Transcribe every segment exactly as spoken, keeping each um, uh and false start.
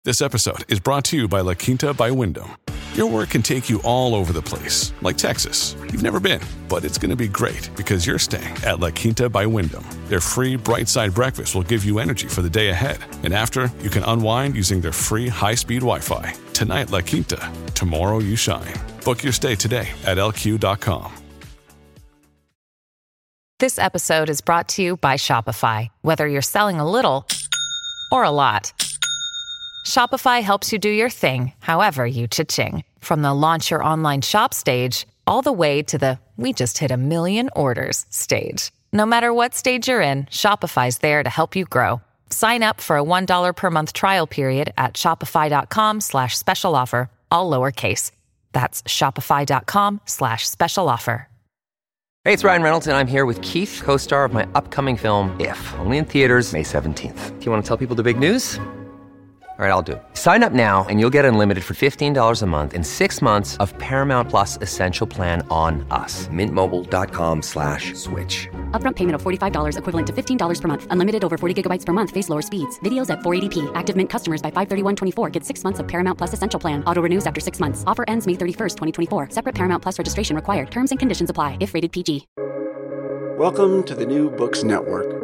This episode is brought to you by La Quinta by Wyndham. Your work can take you all over the place, like Texas. You've never been, but it's going to be great because you're staying at La Quinta by Wyndham. Their free Bright Side breakfast will give you energy for the day ahead. And after, you can unwind using their free high-speed Wi-Fi. Tonight, La Quinta. Tomorrow, you shine. Book your stay today at L Q dot com. This episode is brought to you by Shopify. Whether you're selling a little or a lot, Shopify helps you do your thing, however you cha-ching. From the launch your online shop stage, all the way to the we just hit a million orders stage. No matter what stage you're in, Shopify's there to help you grow. Sign up for a one dollar per month trial period at shopify.com slash special offer, all lowercase. That's shopify.com slash special offer. Hey, it's Ryan Reynolds, and I'm here with Keith, co-star of my upcoming film, If, only in theaters May seventeenth. Do you want to tell people the big news? All right, I'll do it. Sign up now and you'll get unlimited for fifteen dollars a month and six months of Paramount Plus Essential Plan on us. Mint Mobile dot com slash switch. Upfront payment of forty-five dollars equivalent to fifteen dollars per month. Unlimited over forty gigabytes per month. Face lower speeds. Videos at four eighty p. Active Mint customers by five thirty-one twenty-four get six months of Paramount Plus Essential Plan. Auto renews after six months. Offer ends May thirty-first, twenty twenty-four. Separate Paramount Plus registration required. Terms and conditions apply if rated P G. Welcome to the New Books Network.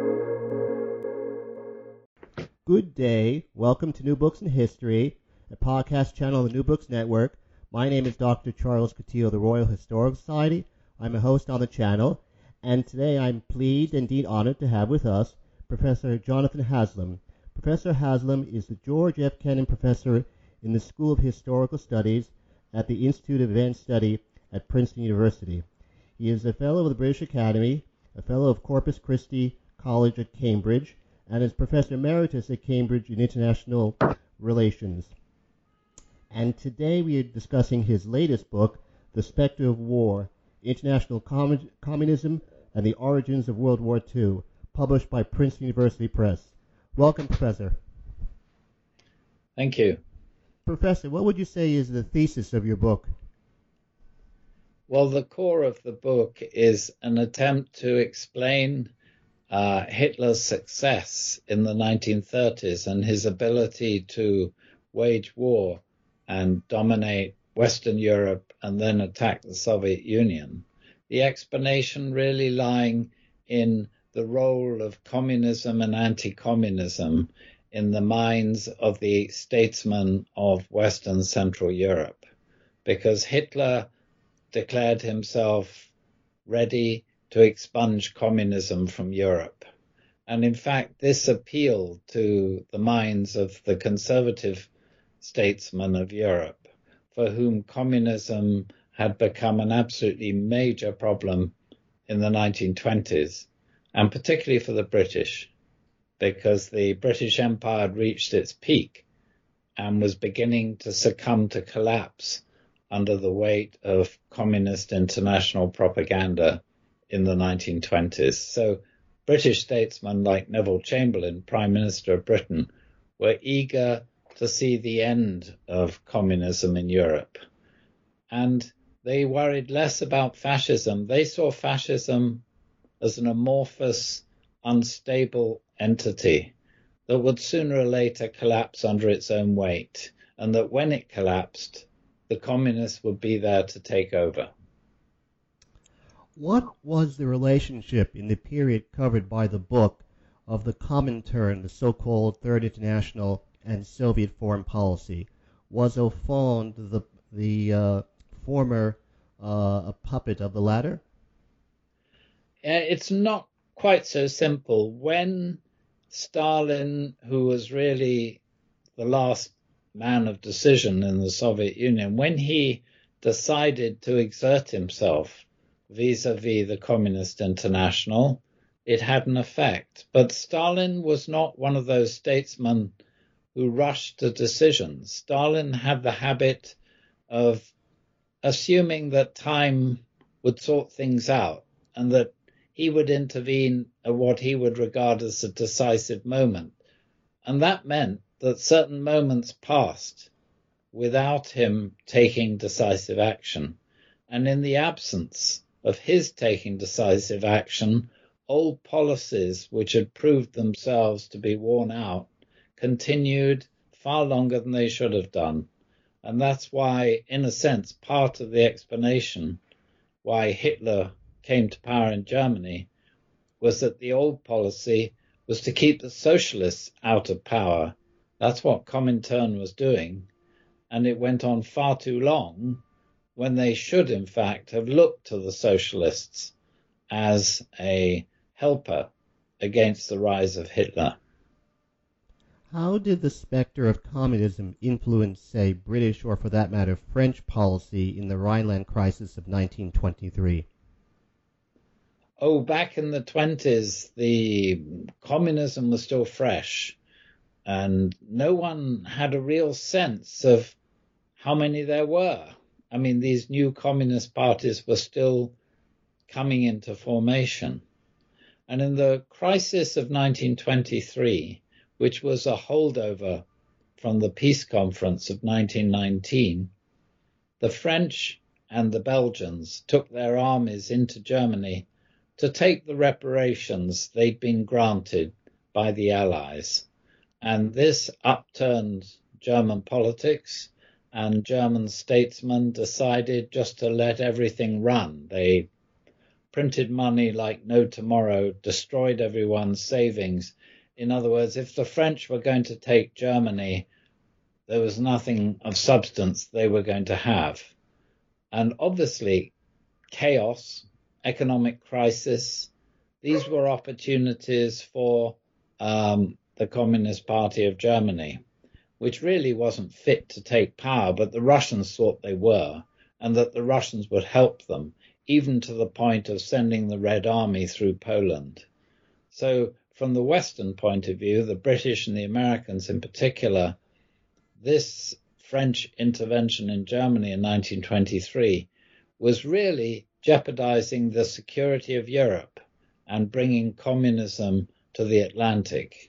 Good day. Welcome to New Books in History, a podcast channel on the New Books Network. My name is Doctor Charles Coutinho of the Royal Historical Society. I'm a host on the channel, and today I'm pleased and indeed honored to have with us Professor Jonathan Haslam. Professor Haslam is the George F. Kennan Professor in the School of Historical Studies at the Institute of Advanced Study at Princeton University. He is a Fellow of the British Academy, a Fellow of Corpus Christi College at Cambridge, and is Professor Emeritus at Cambridge in International Relations. And today we are discussing his latest book, The Spectre of War, International Com- Communism and the Origins of World War Two, published by Princeton University Press. Welcome, Professor. Thank you. Professor, what would you say is the thesis of your book? Well, the core of the book is an attempt to explain Uh, Hitler's success in the nineteen thirties and his ability to wage war and dominate Western Europe and then attack the Soviet Union. The explanation really lying in the role of communism and anti-communism in the minds of the statesmen of Western Central Europe, because Hitler declared himself ready to expunge communism from Europe. And in fact, this appealed to the minds of the conservative statesmen of Europe, for whom communism had become an absolutely major problem in the nineteen twenties, and particularly for the British, because the British Empire had reached its peak and was beginning to succumb to collapse under the weight of communist international propaganda in the nineteen twenties. So British statesmen like Neville Chamberlain, Prime Minister of Britain, were eager to see the end of communism in Europe. And they worried less about fascism. They saw fascism as an amorphous, unstable entity that would sooner or later collapse under its own weight, and that when it collapsed, the communists would be there to take over. What was the relationship in the period covered by the book of the Comintern, the so-called Third International, and Soviet foreign policy? Was au fond the, the uh, former uh, a puppet of the latter? It's not quite so simple. When Stalin, who was really the last man of decision in the Soviet Union, when he decided to exert himself vis-a-vis the Communist International, it had an effect. But Stalin was not one of those statesmen who rushed to decisions. Stalin had the habit of assuming that time would sort things out and that he would intervene at what he would regard as a decisive moment. And that meant that certain moments passed without him taking decisive action. And in the absence of his taking decisive action, old policies which had proved themselves to be worn out continued far longer than they should have done. And that's why, in a sense, part of the explanation why Hitler came to power in Germany was that the old policy was to keep the socialists out of power. That's what Comintern was doing. And it went on far too long when they should, in fact, have looked to the socialists as a helper against the rise of Hitler. How did the specter of communism influence, say, British or, for that matter, French policy in the Rhineland crisis of nineteen twenty-three? Oh, back in the twenties, the communism was still fresh, and no one had a real sense of how many there were. I mean, these new communist parties were still coming into formation. And in the crisis of nineteen twenty-three, which was a holdover from the peace conference of nineteen nineteen, the French and the Belgians took their armies into Germany to take the reparations they'd been granted by the Allies. And this upturned German politics, and German statesmen decided just to let everything run. They printed money like no tomorrow, destroyed everyone's savings. In other words, if the French were going to take Germany, there was nothing of substance they were going to have. And obviously, chaos, economic crisis, these were opportunities for um, the Communist Party of Germany, which really wasn't fit to take power, but the Russians thought they were, and that the Russians would help them, even to the point of sending the Red Army through Poland. So from the Western point of view, the British and the Americans in particular, this French intervention in Germany in nineteen twenty-three was really jeopardizing the security of Europe and bringing communism to the Atlantic.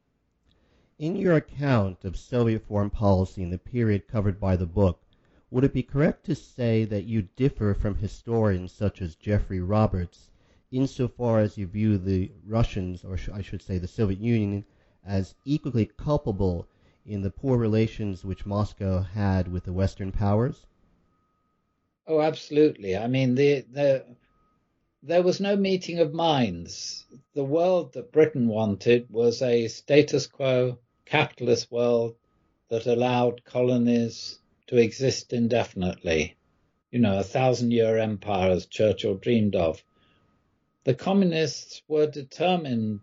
In your account of Soviet foreign policy in the period covered by the book, would it be correct to say that you differ from historians such as Jeffrey Roberts insofar as you view the Russians, or sh- I should say the Soviet Union, as equally culpable in the poor relations which Moscow had with the Western powers? Oh, absolutely. I mean, the, the, there was no meeting of minds. The world that Britain wanted was a status quo, capitalist world that allowed colonies to exist indefinitely. You know, a thousand-year empire, as Churchill dreamed of. The communists were determined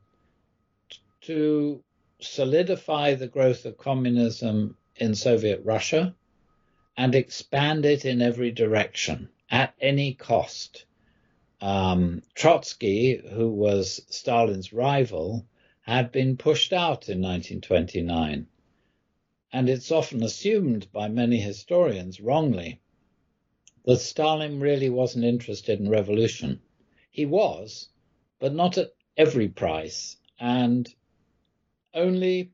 to solidify the growth of communism in Soviet Russia and expand it in every direction at any cost. Um, Trotsky, who was Stalin's rival, had been pushed out in nineteen twenty-nine. And it's often assumed by many historians, wrongly, that Stalin really wasn't interested in revolution. He was, but not at every price, and only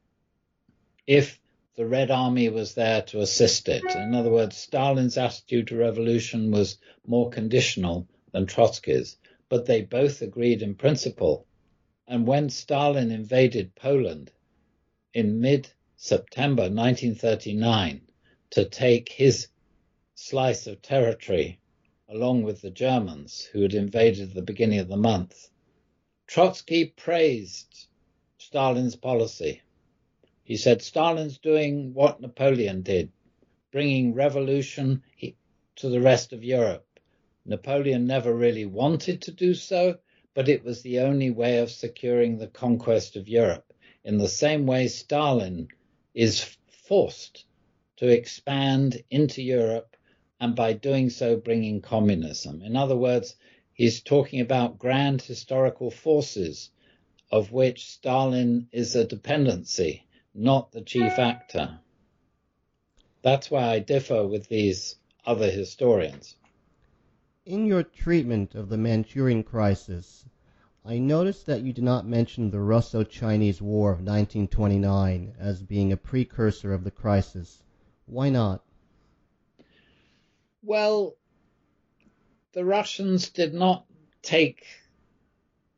if the Red Army was there to assist it. In other words, Stalin's attitude to revolution was more conditional than Trotsky's, but they both agreed in principle. And when Stalin invaded Poland in mid-September nineteen thirty-nine to take his slice of territory, along with the Germans who had invaded at the beginning of the month, Trotsky praised Stalin's policy. He said Stalin's doing what Napoleon did, bringing revolution to the rest of Europe. Napoleon never really wanted to do so, but it was the only way of securing the conquest of Europe. In the same way, Stalin is forced to expand into Europe, and by doing so, bringing communism. In other words, he's talking about grand historical forces, of which Stalin is a dependency, not the chief actor. That's why I differ with these other historians. In your treatment of the Manchurian crisis, I noticed that you did not mention the Russo-Chinese War of nineteen twenty-nine as being a precursor of the crisis. Why not? Well, the Russians did not take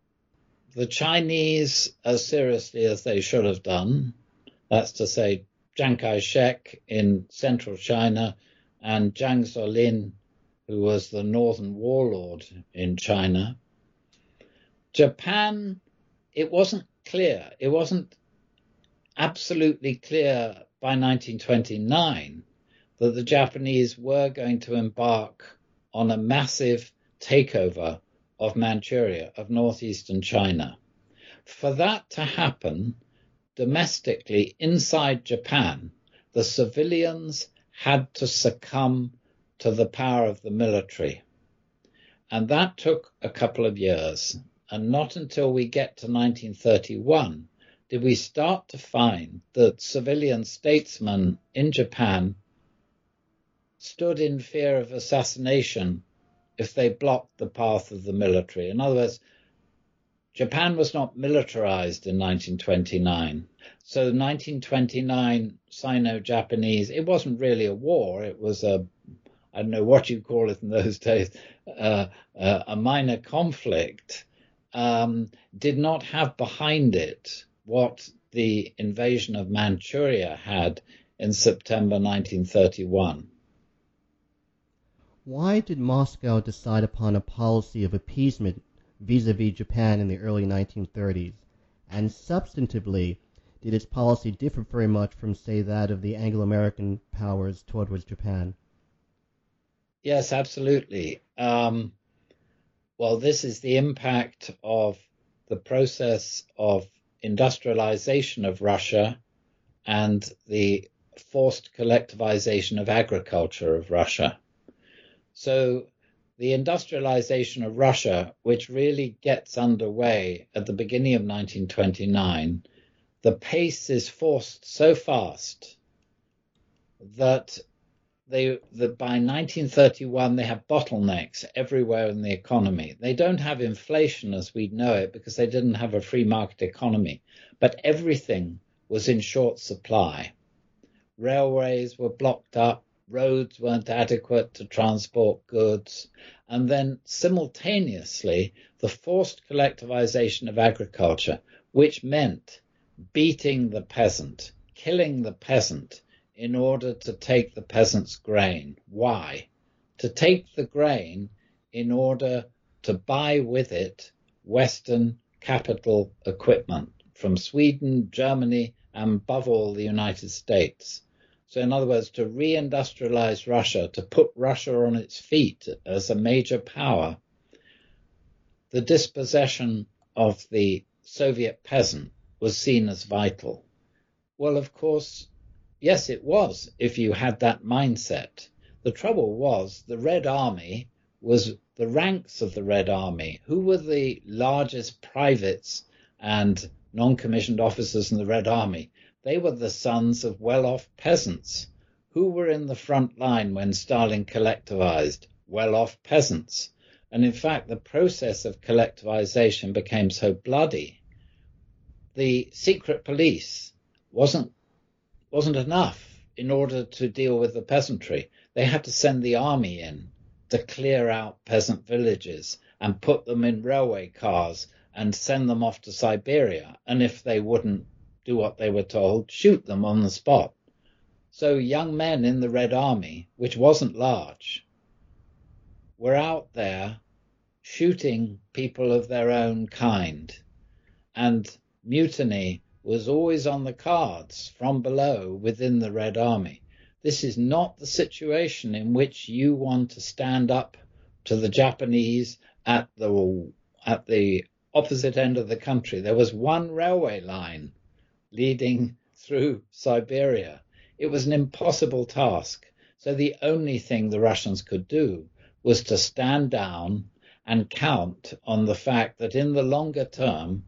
the Chinese as seriously as they should have done. That's to say, Chiang Kai-shek in central China and Jiang Zemin, who was the northern warlord in China. Japan, it wasn't clear. It wasn't absolutely clear by nineteen twenty-nine that the Japanese were going to embark on a massive takeover of Manchuria, of northeastern China. For that to happen domestically inside Japan, the civilians had to succumb to the power of the military. And that took a couple of years. And not until we get to nineteen thirty-one did we start to find that civilian statesmen in Japan stood in fear of assassination if they blocked the path of the military. In other words, Japan was not militarized in nineteen twenty-nine. So nineteen twenty-nine Sino-Japanese, it wasn't really a war. It was a, I don't know what you call it in those days, uh, uh, a minor conflict, um, did not have behind it what the invasion of Manchuria had in September nineteen thirty-one. Why did Moscow decide upon a policy of appeasement vis-a-vis Japan in the early nineteen thirties? And substantively, did its policy differ very much from, say, that of the Anglo-American powers towards Japan? Yes, absolutely. Um, well, this is the impact of the process of industrialization of Russia and the forced collectivization of agriculture of Russia. So the industrialization of Russia, which really gets underway at the beginning of nineteen twenty-nine, the pace is forced so fast that they that by nineteen thirty-one they have bottlenecks everywhere in the economy. They don't have inflation as we know it because they didn't have a free market economy, but everything was in short supply. Railways were blocked up, roads weren't adequate to transport goods, and then simultaneously the forced collectivization of agriculture, which meant beating the peasant, killing the peasant in order to take the peasant's grain. Why? To take the grain in order to buy with it Western capital equipment from Sweden, Germany, and above all the United States. So in other words, to reindustrialize Russia, to put Russia on its feet as a major power, the dispossession of the Soviet peasant was seen as vital. Well, of course, yes, it was, if you had that mindset. The trouble was the Red Army was the ranks of the Red Army. Who were the largest privates and non-commissioned officers in the Red Army? They were the sons of well-off peasants. Who were in the front line when Stalin collectivized? Well-off peasants. And in fact, the process of collectivization became so bloody. The secret police wasn't wasn't enough in order to deal with the peasantry. They had to send the army in to clear out peasant villages and put them in railway cars and send them off to Siberia. And if they wouldn't do what they were told, shoot them on the spot. So young men in the Red Army, which wasn't large, were out there shooting people of their own kind. And mutiny was always on the cards from below within the Red Army. This is not the situation in which you want to stand up to the Japanese at the at the opposite end of the country. There was one railway line leading through Siberia. It was an impossible task. So the only thing the Russians could do was to stand down and count on the fact that in the longer term,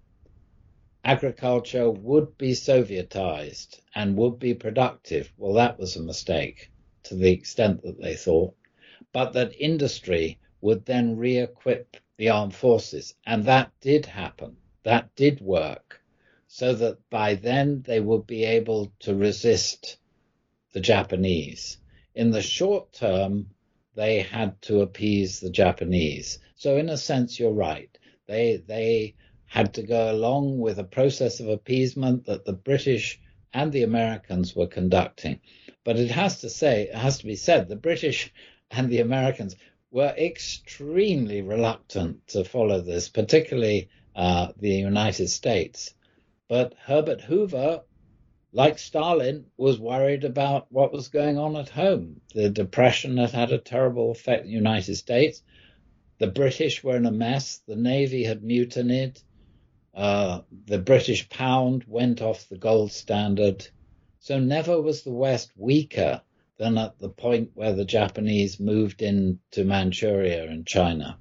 agriculture would be Sovietized and would be productive. Well, that was a mistake to the extent that they thought, but that industry would then re-equip the armed forces. And that did happen. That did work, so that by then they would be able to resist the Japanese. In the short term, they had to appease the Japanese. So in a sense, you're right. They, they had to go along with a process of appeasement that the British and the Americans were conducting. But it has to say, it has to be said, the British and the Americans were extremely reluctant to follow this, particularly uh, the United States. But Herbert Hoover, like Stalin, was worried about what was going on at home. The Depression had had a terrible effect in the United States. The British were in a mess. The Navy had mutinied. Uh, the British pound went off the gold standard. So never was the West weaker than at the point where the Japanese moved into Manchuria and China.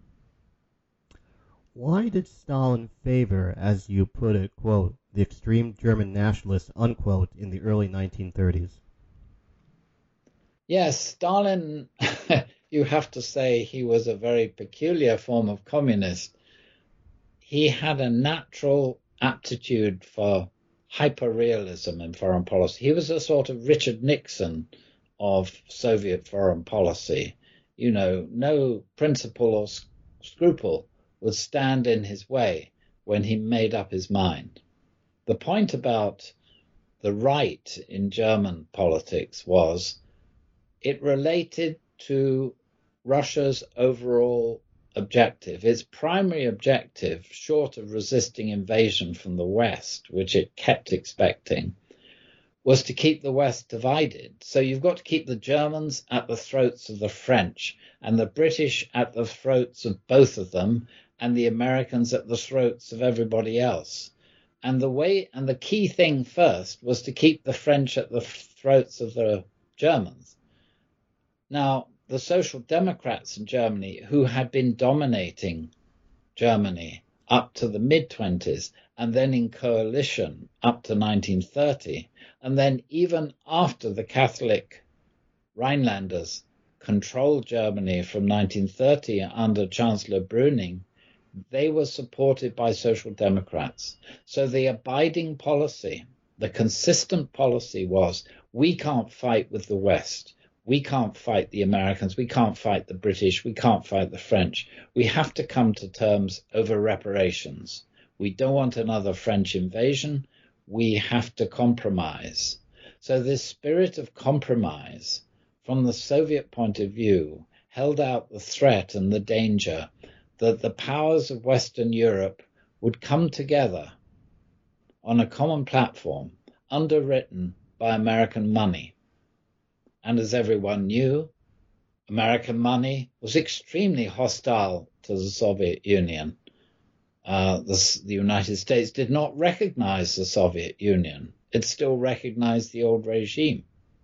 Why did Stalin favor, as you put it, quote, the extreme German nationalists, unquote, in the early nineteen thirties? Yes, Stalin, you have to say he was a very peculiar form of communist. He had a natural aptitude for hyperrealism in foreign policy. He was a sort of Richard Nixon of Soviet foreign policy. You know, no principle or scruple would stand in his way when he made up his mind. The point about the right in German politics was it related to Russia's overall objective. Its primary objective, short of resisting invasion from the West, which it kept expecting, was to keep the West divided. So you've got to keep the Germans at the throats of the French and the British at the throats of both of them and the Americans at the throats of everybody else. And the way and the key thing first was to keep the French at the throats of the Germans. Now, the Social Democrats in Germany, who had been dominating Germany up to the mid-twenties, and then in coalition up to nineteen thirty, and then even after the Catholic Rhinelanders controlled Germany from nineteen thirty under Chancellor Brüning, they were supported by Social Democrats. So the abiding policy, the consistent policy was, we can't fight with the West. We can't fight the Americans. We can't fight the British. We can't fight the French. We have to come to terms over reparations. We don't want another French invasion. We have to compromise. So this spirit of compromise, from the Soviet point of view, held out the threat and the danger that the powers of Western Europe would come together on a common platform underwritten by American money. And as everyone knew, American money was extremely hostile to the Soviet Union. Uh, the, the United States did not recognize the Soviet Union. It still recognized the old regime.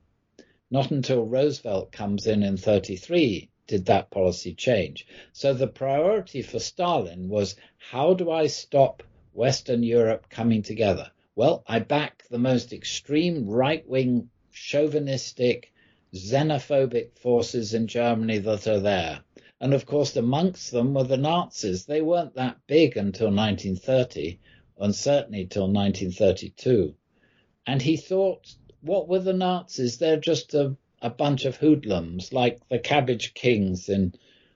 Not until Roosevelt comes in in thirty-three did that policy change. So the priority for Stalin was, how do I stop Western Europe coming together? Well, I back the most extreme right-wing, chauvinistic, xenophobic forces in Germany that are there. And of course, amongst them were the Nazis. They weren't that big until nineteen thirty, and certainly till nineteen thirty-two. And he thought, what were the Nazis? They're just a, a bunch of hoodlums, like the Cabbage Kings in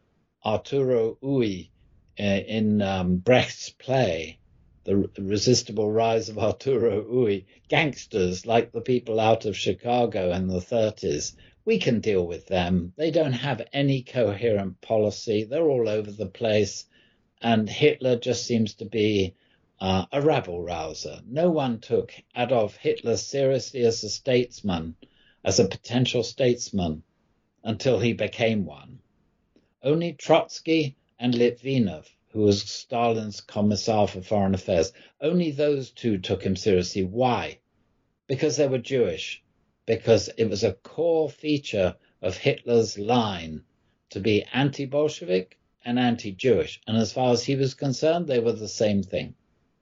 Arturo Ui, uh, in um, Brecht's play, The Irresistible Rise of Arturo Ui. Gangsters, like the people out of Chicago in the thirties. We can deal with them. They don't have any coherent policy. They're all over the place. And Hitler just seems to be uh, a rabble-rouser. No one took Adolf Hitler seriously as a statesman, as a potential statesman, until he became one. Only Trotsky and Litvinov, who was Stalin's Commissar for Foreign Affairs, only those two took him seriously. Why? Because they were Jewish. Because it was a core feature of Hitler's line to be anti-Bolshevik and anti-Jewish. And as far as he was concerned, they were the same thing.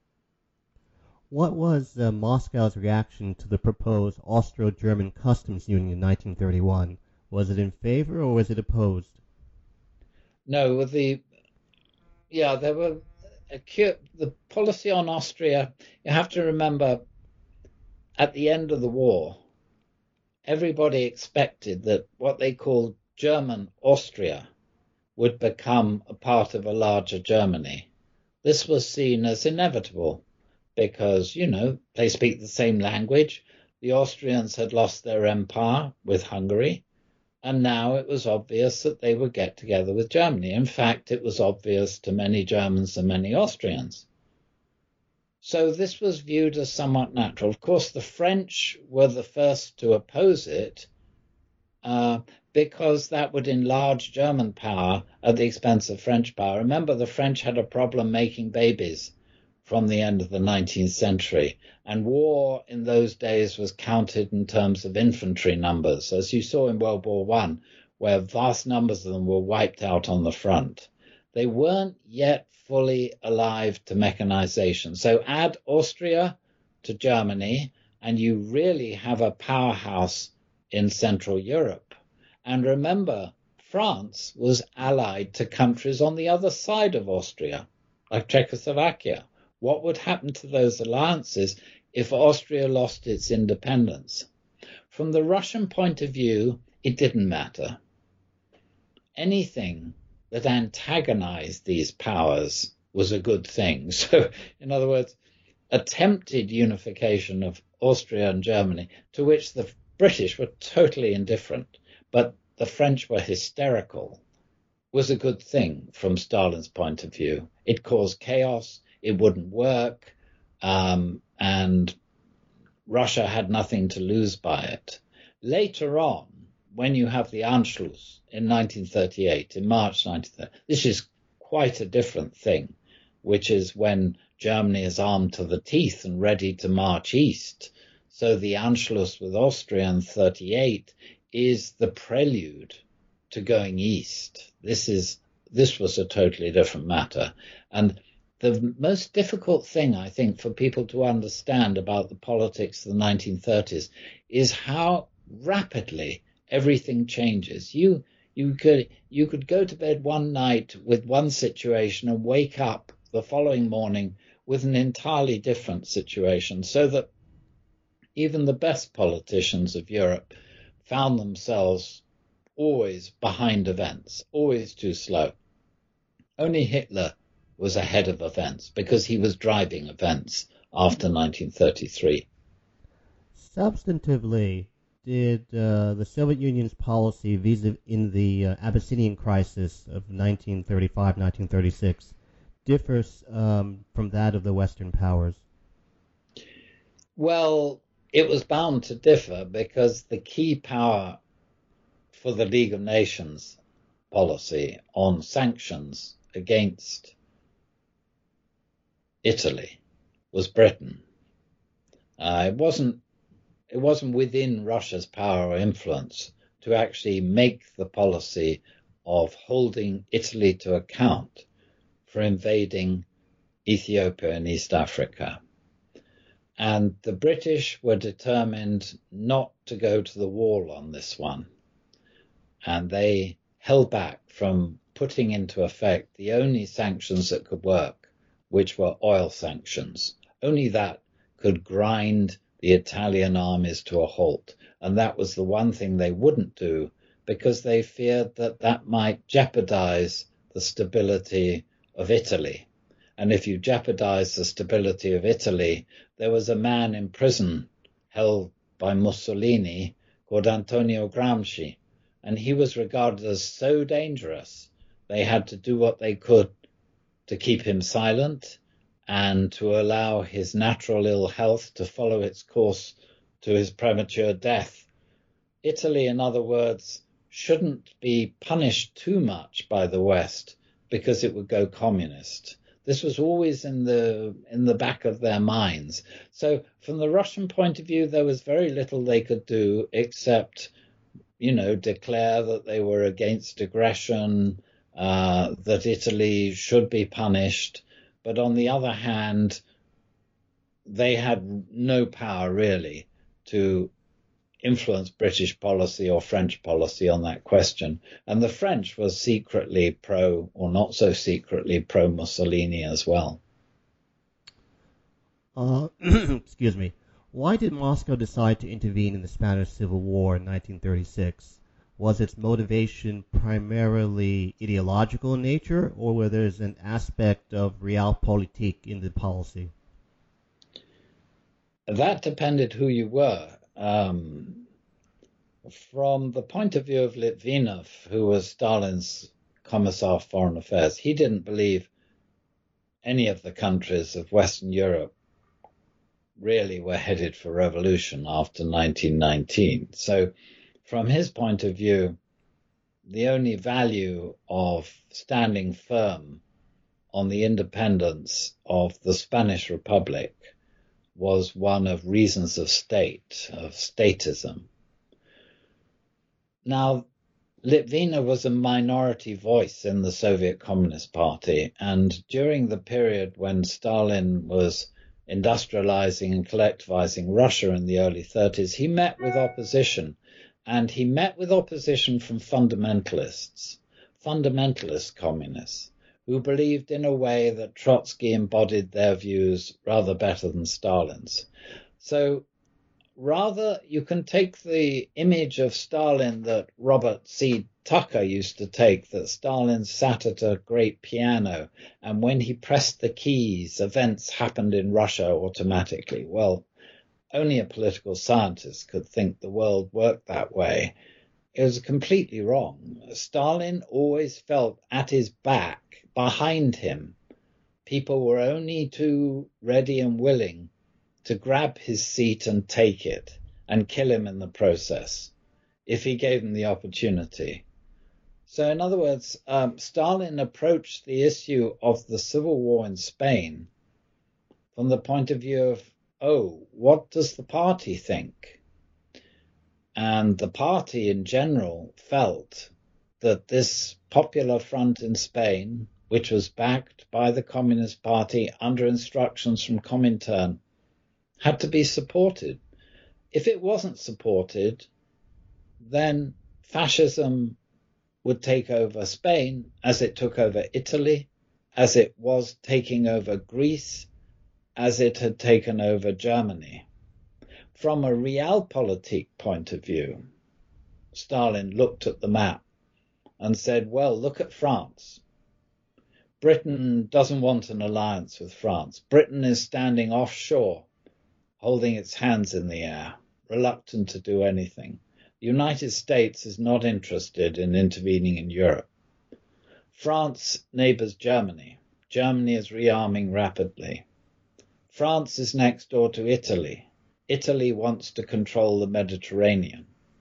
What was uh, Moscow's reaction to the proposed Austro-German customs union in nineteen thirty-one? Was it in favor or was it opposed? No, the yeah, there were acute, the policy on Austria. You have to remember, at the end of the war, everybody expected that what they called German Austria would become a part of a larger Germany. This was seen as inevitable because, you know, they speak the same language. the Austrians had lost their empire with Hungary, and now it was obvious that they would get together with Germany. In fact, it was obvious to many Germans and many Austrians. So this was viewed as somewhat natural. Of course, the French were the first to oppose it uh, because that would enlarge German power at the expense of French power. Remember, the French had a problem making babies from the end of the nineteenth century, and war in those days was counted in terms of infantry numbers, as you saw in World War One, where vast numbers of them were wiped out on the front. They weren't yet fully alive to mechanization. So add Austria to Germany, and you really have a powerhouse in Central Europe. And remember, France was allied to countries on the other side of Austria, like Czechoslovakia. What would happen to those alliances if Austria lost its independence? From the Russian point of view, it didn't matter. Anything that antagonized these powers was a good thing. So, in other words, attempted unification of Austria and Germany, to which the British were totally indifferent, but the French were hysterical, was a good thing from Stalin's point of view. It caused chaos, it wouldn't work, um, and Russia had nothing to lose by it. Later on, when you have the Anschluss in nineteen thirty-eight, in March nineteen thirty-eight, this is quite a different thing, which is when Germany is armed to the teeth and ready to march east. So the Anschluss with Austria in thirty-eight is the prelude to going east. This is this was a totally different matter. And the most difficult thing, I think, for people to understand about the politics of the nineteen thirties is how rapidly everything changes. You you could you could go to bed one night with one situation and wake up the following morning with an entirely different situation, so that even the best politicians of Europe found themselves always behind events, always too slow. Only Hitler was ahead of events because he was driving events after nineteen thirty-three. Substantively, did uh, the Soviet Union's policy vis-a-vis in the uh, Abyssinian crisis of nineteen thirty-five nineteen thirty-six differs um, from that of the Western powers? Well, it was bound to differ because the key power for the League of Nations policy on sanctions against Italy was Britain. Uh, it wasn't it wasn't within Russia's power or influence to actually make the policy of holding Italy to account for invading Ethiopia and East Africa. And the British were determined not to go to the wall on this one. And they held back from putting into effect the only sanctions that could work, which were oil sanctions. Only that could grind the Italian armies to a halt. And that was the one thing they wouldn't do because they feared that that might jeopardize the stability of Italy. And if you jeopardize the stability of Italy, there was a man in prison held by Mussolini called Antonio Gramsci, and he was regarded as so dangerous they had to do what they could to keep him silent and to allow his natural ill health to follow its course to his premature death. Italy, in other words, shouldn't be punished too much by the West because it would go communist. This was always in the in the back of their minds. So from the Russian point of view, there was very little they could do except, you know, declare that they were against aggression, uh, that Italy should be punished. But on the other hand, they had no power really to influence British policy or French policy on that question. And the French was secretly pro, or not so secretly, pro-Mussolini as well. Uh, excuse me. Why did Moscow decide to intervene in the Spanish Civil War in nineteen thirty-six? Was its motivation primarily ideological in nature, or were there an aspect of realpolitik in the policy? That depended who you were. um, from the point of view of Litvinov, who was Stalin's Commissar for Foreign Affairs, he didn't believe any of the countries of Western Europe really were headed for revolution after nineteen nineteen. So from his point of view, the only value of standing firm on the independence of the Spanish Republic was one of reasons of state, of statism. Now, Litvinov was a minority voice in the Soviet Communist Party, and during the period when Stalin was industrializing and collectivizing Russia in the early thirties, he met with opposition, and he met with opposition from fundamentalists, fundamentalist communists, who believed in a way that Trotsky embodied their views rather better than Stalin's. So rather, you can take the image of Stalin that Robert C. Tucker used to take, that Stalin sat at a great piano, and when he pressed the keys, events happened in Russia automatically. Well, only a political scientist could think the world worked that way. It was completely wrong. Stalin always felt at his back, behind him, people were only too ready and willing to grab his seat and take it and kill him in the process if he gave them the opportunity. So in other words, um, Stalin approached the issue of the civil war in Spain from the point of view of, oh, what does the party think? And the party in general felt that this Popular Front in Spain, which was backed by the Communist Party under instructions from Comintern, had to be supported. If it wasn't supported, then fascism would take over Spain as it took over Italy, as it was taking over Greece, as it had taken over Germany. From a realpolitik point of view, Stalin looked at the map and said, well, look at France. Britain doesn't want an alliance with France. Britain is standing offshore, holding its hands in the air, reluctant to do anything. The United States is not interested in intervening in Europe. France neighbors Germany. Germany is rearming rapidly. France is next door to Italy. Italy wants to control the Mediterranean.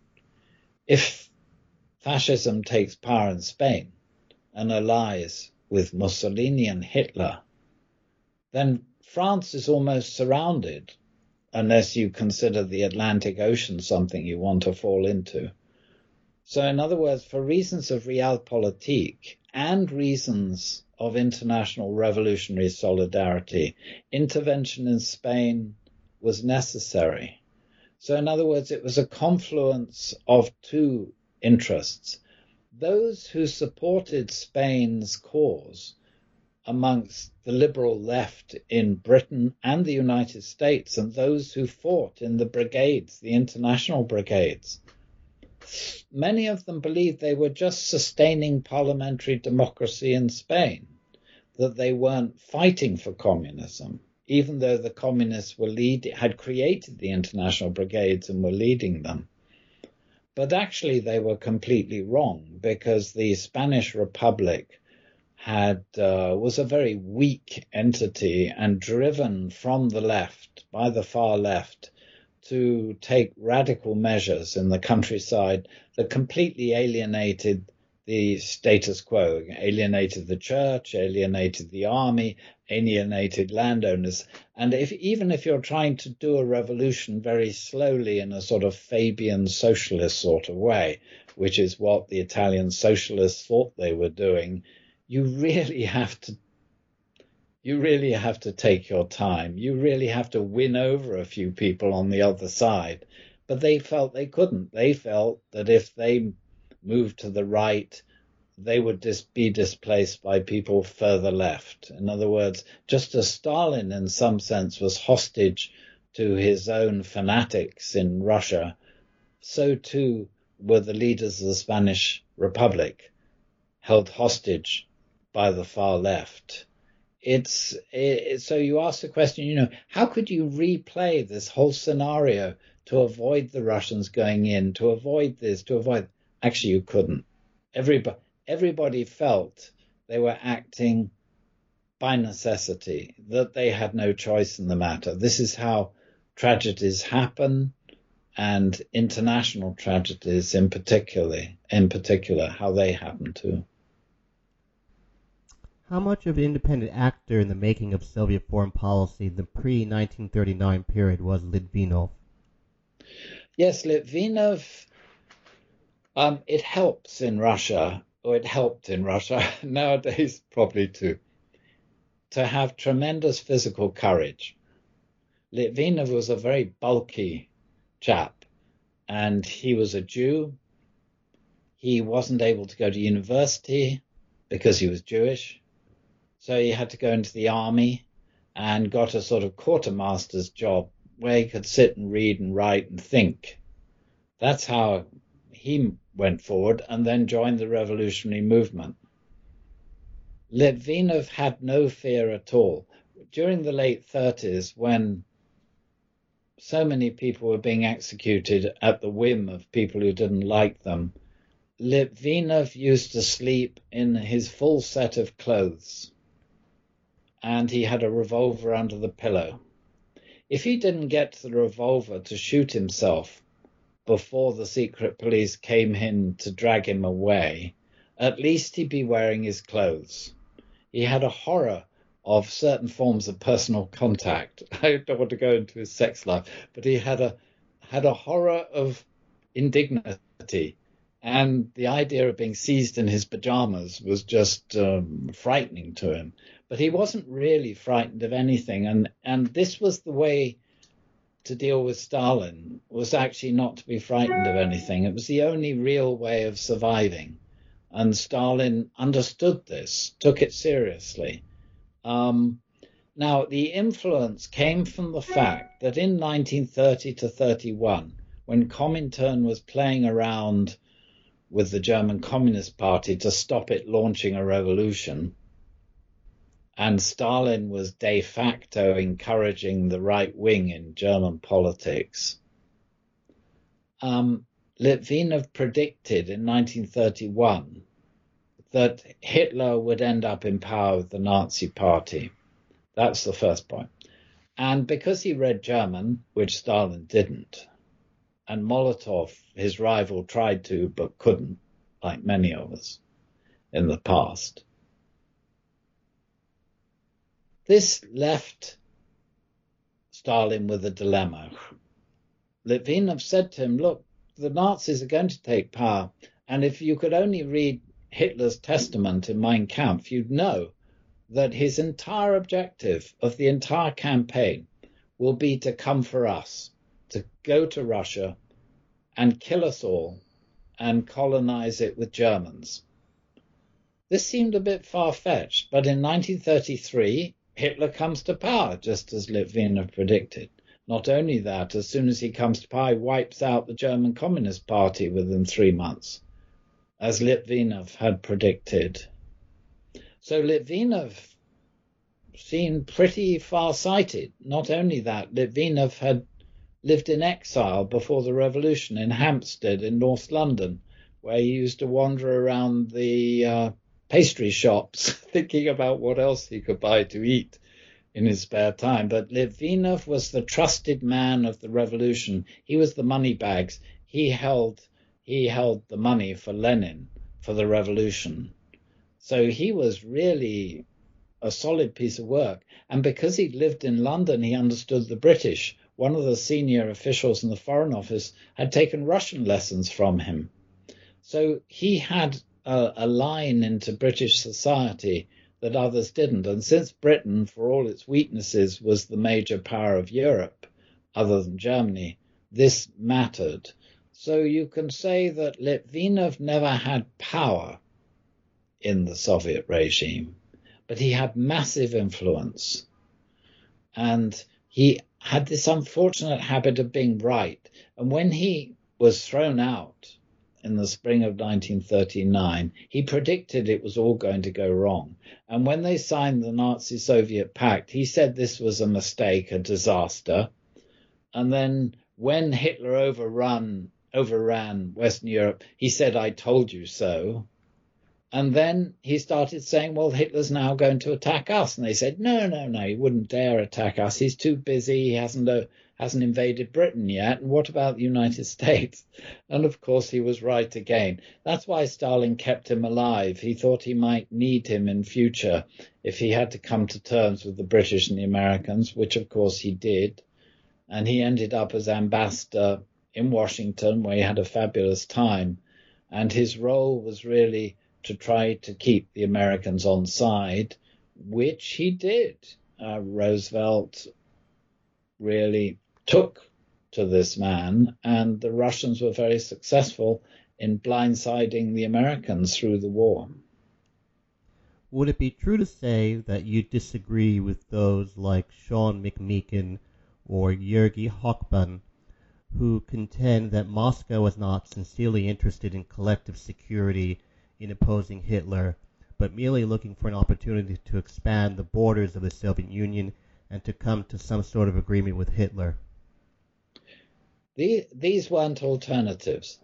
If fascism takes power in Spain and allies with Mussolini and Hitler, then France is almost surrounded, unless you consider the Atlantic Ocean something you want to fall into. So in other words, for reasons of realpolitik and reasons of international revolutionary solidarity, intervention in Spain was necessary. So in other words, it was a confluence of two interests. Those who supported Spain's cause amongst the liberal left in Britain and the United States, and those who fought in the brigades, the international brigades, many of them believed they were just sustaining parliamentary democracy in Spain, that they weren't fighting for communism, even though the communists were lead, had created the international brigades and were leading them. But actually they were completely wrong, because the Spanish Republic had uh, was a very weak entity and driven from the left, by the far left, to take radical measures in the countryside that completely alienated the status quo, alienated the church, alienated the army, alienated landowners. And if even if you're trying to do a revolution very slowly in a sort of Fabian socialist sort of way, which is what the Italian socialists thought they were doing, you really have to you really have to take your time. You really have to win over a few people on the other side. But they felt they couldn't. They felt that if they moved to the right, they would dis- be displaced by people further left. In other words, just as Stalin in some sense was hostage to his own fanatics in Russia, so too were the leaders of the Spanish Republic held hostage by the far left. It's it, so you ask the question, you know, how could you replay this whole scenario to avoid the Russians going in, to avoid this, to avoid... Actually, you couldn't. Everybody, everybody felt they were acting by necessity, that they had no choice in the matter. This is how tragedies happen, and international tragedies in particular, in particular, how they happen too. How much of an independent actor in the making of Soviet foreign policy in the pre nineteen thirty-nine period was Litvinov? Yes, Litvinov, um, it helps in Russia, or it helped in Russia, nowadays probably too, to have tremendous physical courage. Litvinov was a very bulky chap, and he was a Jew. He wasn't able to go to university because he was Jewish. So he had to go into the army and got a sort of quartermaster's job where he could sit and read and write and think. That's how he went forward and then joined the revolutionary movement. Litvinov had no fear at all. During the late thirties, when so many people were being executed at the whim of people who didn't like them, Litvinov used to sleep in his full set of clothes, and he had a revolver under the pillow. If he didn't get to the revolver to shoot himself before the secret police came in to drag him away, at least he'd be wearing his clothes. He had a horror of certain forms of personal contact. I don't want to go into his sex life, but he had a had a horror of indignity, and the idea of being seized in his pajamas was just um, frightening to him. But he wasn't really frightened of anything, and, and this was the way to deal with Stalin, was actually not to be frightened of anything. It was the only real way of surviving, and Stalin understood this, took it seriously. Um, now, the influence came from the fact that in nineteen thirty to thirty-one, when Comintern was playing around with the German Communist Party to stop it launching a revolution, and Stalin was de facto encouraging the right wing in German politics, um, Litvinov predicted in nineteen thirty-one that Hitler would end up in power with the Nazi Party. That's the first point. And because he read German, which Stalin didn't, and Molotov, his rival, tried to but couldn't, like many of us in the past, this left Stalin with a dilemma. Litvinov said to him, look, the Nazis are going to take power, and if you could only read Hitler's testament in Mein Kampf, you'd know that his entire objective of the entire campaign will be to come for us, to go to Russia and kill us all and colonize it with Germans. This seemed a bit far-fetched, but in nineteen thirty-three, Hitler comes to power, just as Litvinov predicted. Not only that, as soon as he comes to power, he wipes out the German Communist Party within three months, as Litvinov had predicted. So Litvinov seemed pretty far-sighted. Not only that, Litvinov had lived in exile before the revolution in Hampstead in North London, where he used to wander around the uh, pastry shops thinking about what else he could buy to eat in his spare time. But Litvinov was the trusted man of the revolution. He was the money bags. He held he held the money for Lenin, for the revolution. So he was really a solid piece of work. And because he lived in London, he understood the British. One of the senior officials in the Foreign Office had taken Russian lessons from him. So he had a, a line into British society that others didn't. And since Britain, for all its weaknesses, was the major power of Europe, other than Germany, this mattered. So you can say that Litvinov never had power in the Soviet regime, but he had massive influence. And he had this unfortunate habit of being right. And when he was thrown out in the spring of nineteen thirty-nine, he predicted it was all going to go wrong. And when they signed the Nazi-Soviet pact, he said this was a mistake, a disaster. And then when Hitler overrun, overran Western Europe, he said, "I told you so." And then he started saying, well, Hitler's now going to attack us. And they said, no, no, no, he wouldn't dare attack us. He's too busy. He hasn't uh, hasn't invaded Britain yet. And what about the United States? And of course, he was right again. That's why Stalin kept him alive. He thought he might need him in future if he had to come to terms with the British and the Americans, which of course he did. And he ended up as ambassador in Washington, where he had a fabulous time. And his role was really to try to keep the Americans on side, which he did. Uh, Roosevelt really took to this man, and the Russians were very successful in blindsiding the Americans through the war. Would it be true to say that you disagree with those like Sean McMeekin or Jürgen Hochmann, who contend that Moscow was not sincerely interested in collective security in opposing Hitler, but merely looking for an opportunity to expand the borders of the Soviet Union and to come to some sort of agreement with Hitler? The, these weren't alternatives.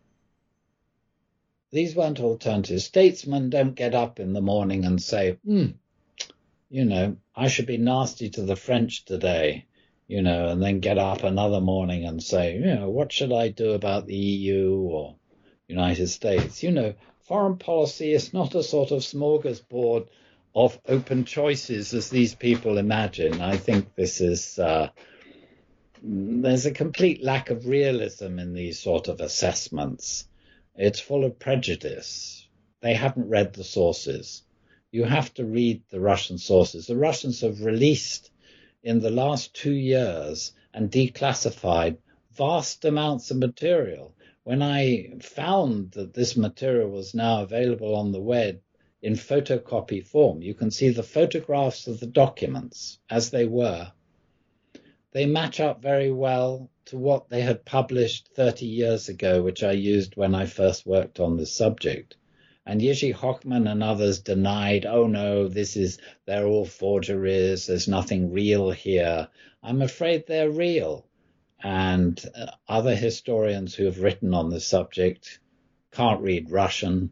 These weren't alternatives. Statesmen don't get up in the morning and say, hmm, you know, I should be nasty to the French today, you know, and then get up another morning and say, you know, what should I do about the E U or United States? You know, foreign policy is not a sort of smorgasbord of open choices as these people imagine. I think this is, uh, there's a complete lack of realism in these sort of assessments. It's full of prejudice. They haven't read the sources. You have to read the Russian sources. The Russians have released in the last two years and declassified vast amounts of material. When I found that this material was now available on the web in photocopy form, you can see the photographs of the documents as they were. They match up very well to what they had published thirty years ago, which I used when I first worked on this subject. And Jürgen Hochmann and others denied, oh no, this is, they're all forgeries, there's nothing real here. I'm afraid they're real. And uh, other historians who have written on this subject can't read Russian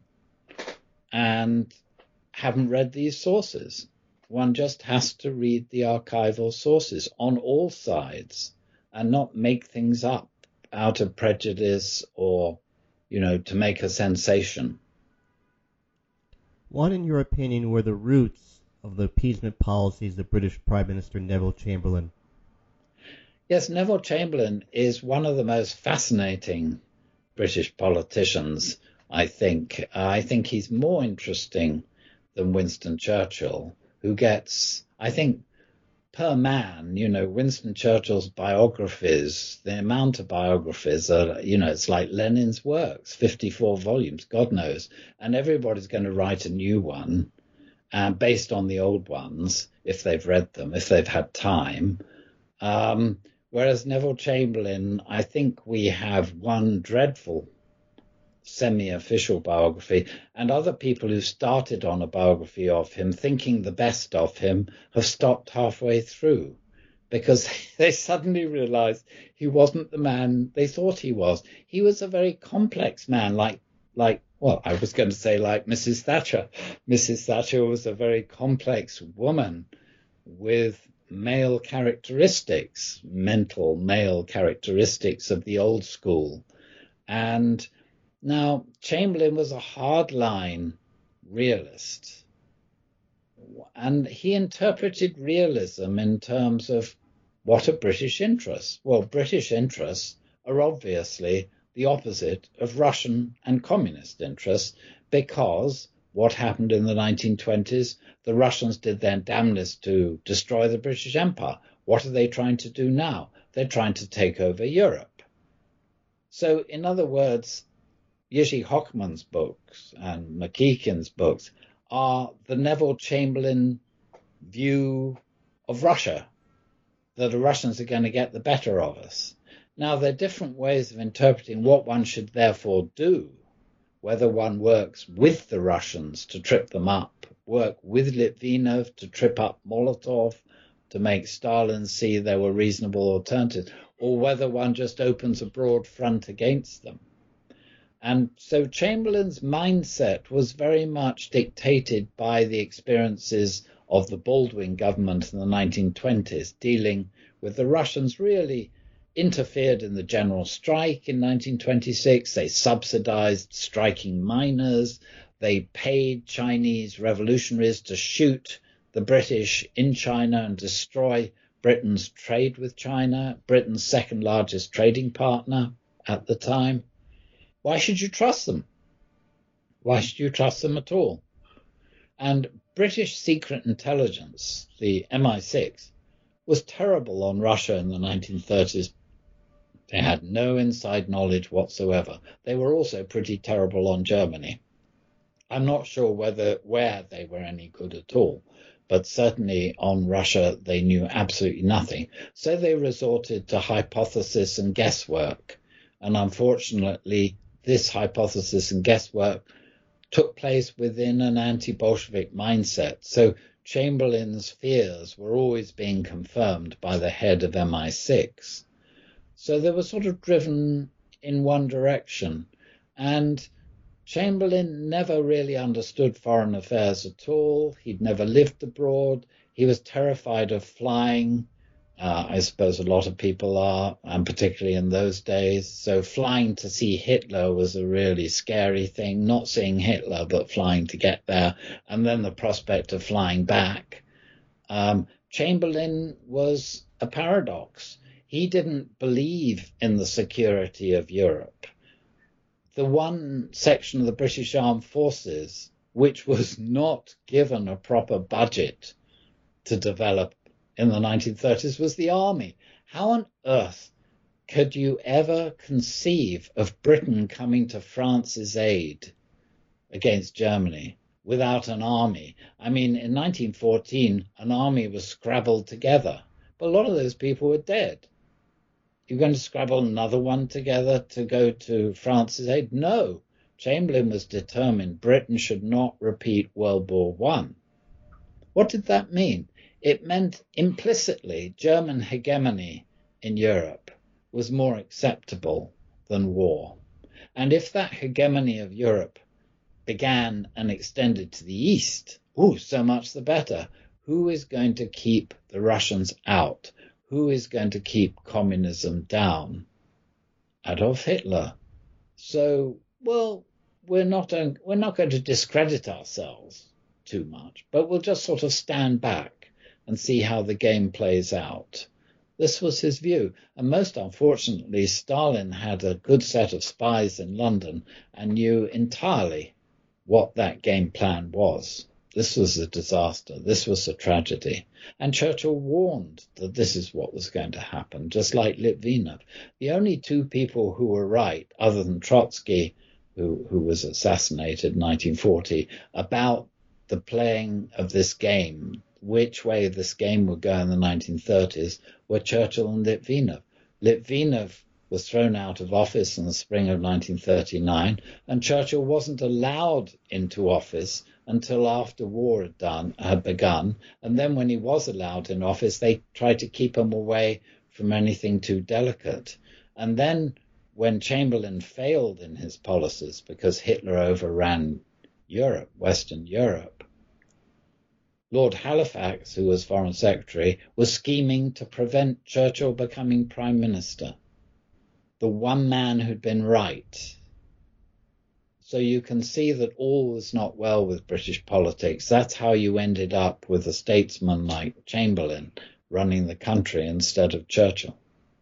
and haven't read these sources. One just has to read the archival sources on all sides and not make things up out of prejudice or, you know, to make a sensation. What, in your opinion, were the roots of the appeasement policies of British Prime Minister Neville Chamberlain? Yes, Neville Chamberlain is one of the most fascinating British politicians, I think. Uh, I think he's more interesting than Winston Churchill, who gets, I think, per man, you know, Winston Churchill's biographies, the amount of biographies are, you know, it's like Lenin's works, fifty-four volumes, God knows. And everybody's going to write a new one uh, based on the old ones, if they've read them, if they've had time. Um, whereas Neville Chamberlain, I think we have one dreadful semi-official biography, and other people who started on a biography of him thinking the best of him have stopped halfway through because they suddenly realized he wasn't the man they thought he was. He was a very complex man, like, like well, I was going to say like Missus Thatcher. Missus Thatcher was a very complex woman with male characteristics, mental male characteristics of the old school. And now, Chamberlain was a hardline realist, and he interpreted realism in terms of what are British interests? Well, British interests are obviously the opposite of Russian and communist interests, because what happened in the nineteen twenties, the Russians did their damnedest to destroy the British Empire. What are they trying to do now? They're trying to take over Europe. So, in other words, Jürgen Hochmann's books and McMeekin's books are the Neville Chamberlain view of Russia, that the Russians are going to get the better of us. Now, there are different ways of interpreting what one should therefore do, whether one works with the Russians to trip them up, work with Litvinov to trip up Molotov, to make Stalin see there were reasonable alternatives, or whether one just opens a broad front against them. And so Chamberlain's mindset was very much dictated by the experiences of the Baldwin government in the nineteen twenties, dealing with the Russians. Really interfered in the general strike in nineteen twenty-six. They subsidized striking miners. They paid Chinese revolutionaries to shoot the British in China and destroy Britain's trade with China, Britain's second largest trading partner at the time. Why should you trust them? Why should you trust them at all? And British secret intelligence, the M I six, was terrible on Russia in the nineteen thirties. They had no inside knowledge whatsoever. They were also pretty terrible on Germany. I'm not sure whether where they were any good at all, but certainly on Russia they knew absolutely nothing. So they resorted to hypothesis and guesswork. And unfortunately, this hypothesis and guesswork took place within an anti-Bolshevik mindset. So Chamberlain's fears were always being confirmed by the head of M I six. So they were sort of driven in one direction. And Chamberlain never really understood foreign affairs at all. He'd never lived abroad. He was terrified of flying. Uh, I suppose a lot of people are, and particularly in those days. So flying to see Hitler was a really scary thing, not seeing Hitler, but flying to get there, and then the prospect of flying back. Um, Chamberlain was a paradox. He didn't believe in the security of Europe. The one section of the British Armed Forces which was not given a proper budget to develop in the nineteen thirties was the army. How on earth could you ever conceive of Britain coming to France's aid against Germany without an army? I mean, in nineteen fourteen, an army was scrabbled together, but a lot of those people were dead. You're going to scrabble another one together to go to France's aid? No. Chamberlain was determined Britain should not repeat World War One. What did that mean? It meant implicitly German hegemony in Europe was more acceptable than war. And if that hegemony of Europe began and extended to the east, oh, so much the better. Who is going to keep the Russians out? Who is going to keep communism down? Adolf Hitler. So, well, we're not, we're not going to discredit ourselves too much, but we'll just sort of stand back and see how the game plays out. This was his view. And most unfortunately, Stalin had a good set of spies in London and knew entirely what that game plan was. This was a disaster. This was a tragedy. And Churchill warned that this is what was going to happen, just like Litvinov. The only two people who were right, other than Trotsky, who, who was assassinated in nineteen forty, about the playing of this game, which way this game would go in the nineteen thirties, were Churchill and Litvinov. Litvinov was thrown out of office in the spring of nineteen thirty-nine, and Churchill wasn't allowed into office until after war had done had begun. And then when he was allowed in office, they tried to keep him away from anything too delicate. And then when Chamberlain failed in his policies because Hitler overran Europe, Western Europe, Lord Halifax, who was Foreign Secretary, was scheming to prevent Churchill becoming Prime Minister. The one man who'd been right. So you can see that all was not well with British politics. That's how you ended up with a statesman like Chamberlain running the country instead of Churchill.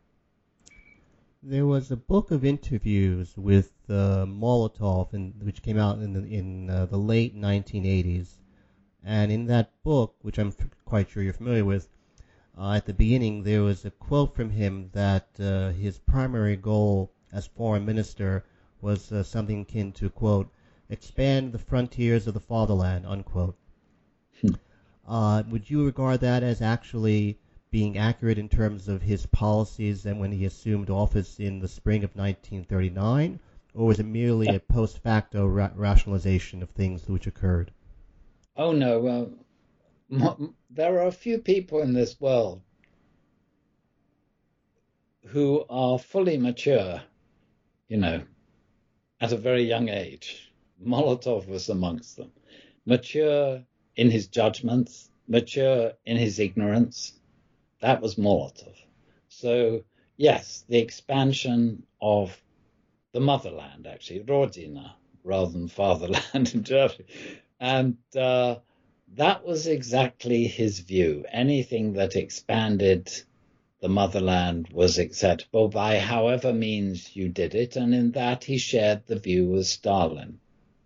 There was a book of interviews with uh, Molotov, in, which came out in the, in uh, the late nineteen eighties. And in that book, which I'm f- quite sure you're familiar with, uh, at the beginning there was a quote from him that uh, his primary goal as foreign minister was uh, something akin to, quote, expand the frontiers of the fatherland, unquote. Hmm. Uh, would you regard that as actually being accurate in terms of his policies and when he assumed office in the spring of nineteen thirty-nine, or was it merely a post facto ra- rationalization of things which occurred? Oh, no. Well, m- there are a few people in this world who are fully mature, you know, at a very young age. Molotov was amongst them. Mature in his judgments, mature in his ignorance. That was Molotov. So, yes, the expansion of the motherland, actually, Rodina, rather than fatherland in Germany. And uh, that was exactly his view. Anything that expanded the motherland was acceptable by however means you did it, and in that he shared the view with Stalin.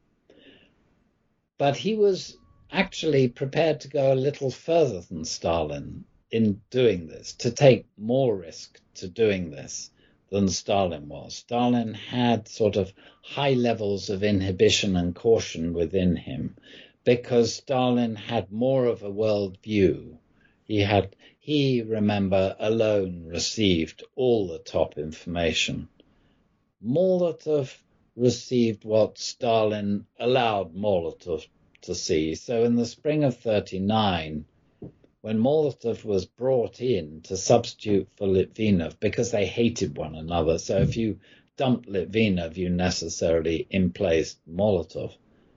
But he was actually prepared to go a little further than Stalin in doing this, to take more risk to doing this than Stalin was. Stalin had sort of high levels of inhibition and caution within him because Stalin had more of a world view. He had, he, remember, alone received all the top information. Molotov received what Stalin allowed Molotov to see. So in the spring of thirty-nine, when Molotov was brought in to substitute for Litvinov, because they hated one another, so if you dumped Litvinov, you necessarily emplaced Molotov.